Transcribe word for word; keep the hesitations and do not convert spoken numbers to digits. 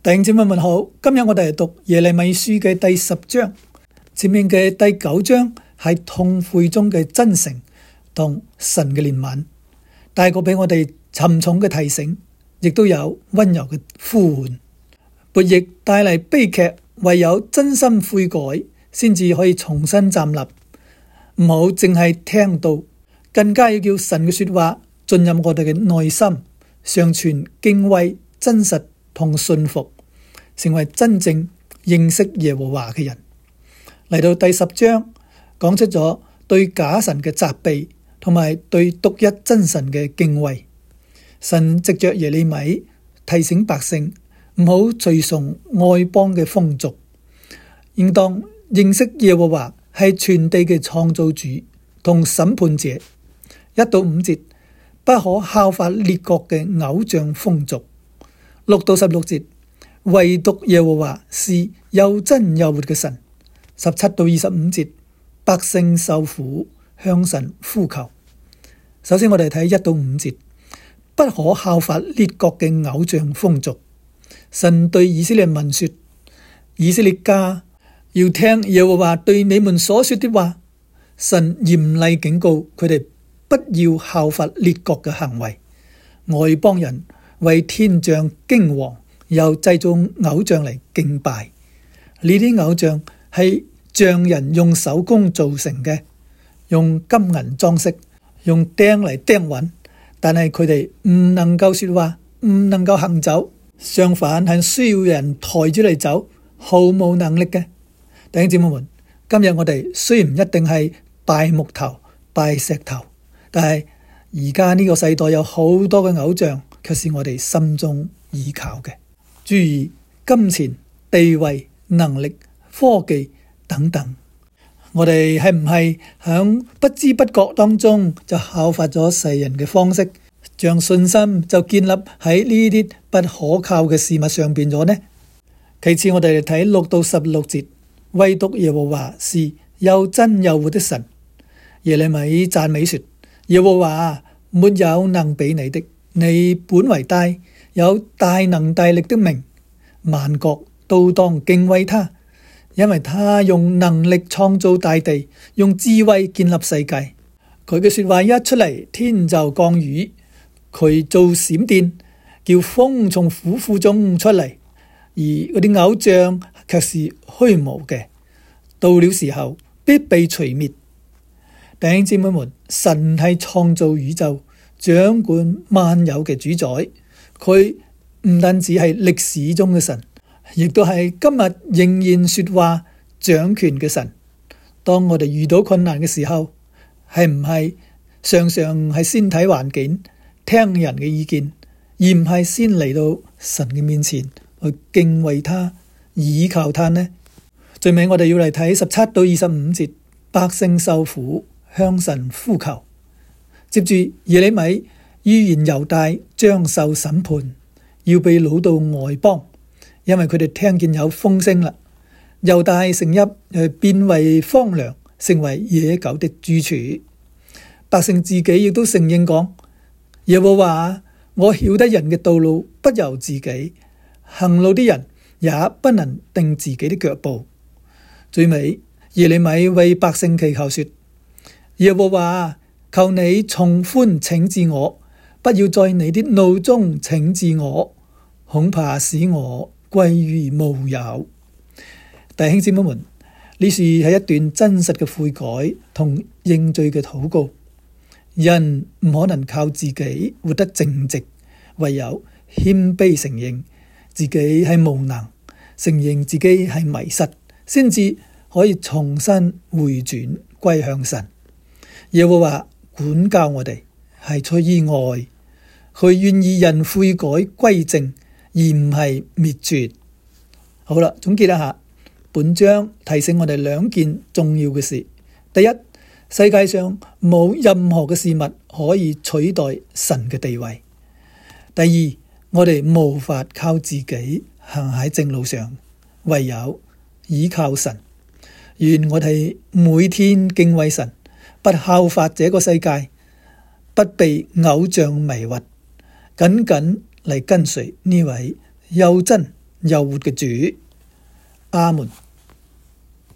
弟兄姊妹們好，今日我哋嚟讀耶利米書嘅第十章，前面嘅第九章係痛悔中嘅真誠同神嘅憐憫，帶過俾我哋沉重嘅提醒，亦都有溫柔嘅呼喚。悖逆帶嚟悲劇，唯有真心悔改，先至可以重新站立。唔好淨係聽到，更加要叫神嘅說話進入我哋嘅內心，常存敬畏、真實同信服，成為真正認識耶和華嘅人。嚟到第十章，講出咗對假神嘅責備，同埋對獨一真神嘅敬畏。神藉着耶利米提醒百姓唔好隨從外邦嘅風俗，應當認識耶和華係全地嘅創造主同審判者。一到五節，不可效法列國嘅偶像風俗。六到十六節，唯獨耶和華是又真又活嘅神。十七到二十五節，百姓受苦，向神呼求。首先我哋睇一到五節，不可效法列國嘅偶像風俗。神對以色列民說，以色列家要聽耶和華對你們所說的話。神嚴厲警告佢哋不要效法列國嘅行為。外邦人為天象驚惶，又製造偶像嚟敬拜。呢啲偶像係匠人用手工做成嘅，用金銀裝飾，用釘嚟釘穩，但係佢哋唔能夠說話，唔能夠行走，相反係需要人抬住嚟走，毫無能力嘅。弟兄姊妹們，今日我哋雖然唔一定係拜木頭、拜石頭，但係而家呢個世代有好多嘅偶像，卻是我哋心中依靠嘅，諸如金錢、地位、能力、科技等等。我哋係唔係響不知不覺當中就效法咗世人嘅方式，將信心就建立喺呢啲不可靠嘅事物上邊咗呢？其次，我哋嚟睇六到十六節，唯獨耶和華是又真又活的神。耶利米讚美說，耶和華沒有能比你的，你本為大，有大能大力的名，萬國都當敬畏他，因為他用能力創造大地，用智慧建立世界。佢嘅說話一出嚟，天就降雨，佢做閃電，叫風從府庫中出嚟，而嗰啲偶像卻是虛無嘅，到了時候必被除滅。弟兄姊妹們，神係創造宇宙、掌管萬有嘅主宰，佢唔單止係歷史中嘅神，亦都係今日仍然說話掌權嘅神。當我哋遇到困難嘅時候，係唔係常常係先睇環境、聽人嘅意見，而唔係先嚟到神嘅面前去敬畏他、倚靠他呢？最尾我哋要嚟睇十七到二十五節，百姓受苦，向神呼求。接住耶利米預言猶大將受審判，要被擄到外邦，因為佢哋聽見有風聲啦。猶大城邑誒變為荒涼，成為野狗的住處。百姓自己亦都承認講，耶和華，我曉得人嘅道路不由自己，行路的人也不能定自己的腳步。最尾耶利米為百姓祈求說，耶和華，求你從寬懲治我，不要在你的怒中懲治我，恐怕使我歸於無有。弟兄姊妹們，呢是係一段真實嘅悔改同認罪嘅禱告。人唔可能靠自己活得正直，唯有謙卑承認自己係無能，承認自己係迷失，先至可以重新回轉歸向神。耶和華管教我哋係出於愛，佢願意人悔改歸正，而唔係滅絕。好啦，總結一下，本章提醒我哋兩件重要嘅事。第一，世界上冇任何嘅事物可以取代神嘅地位。第二，我哋無法靠自己行喺正路上，唯有倚靠神。願我哋每天敬畏神，不效法這個世界，不被偶像迷惑，緊緊嚟跟隨呢位又真又活嘅主。阿門。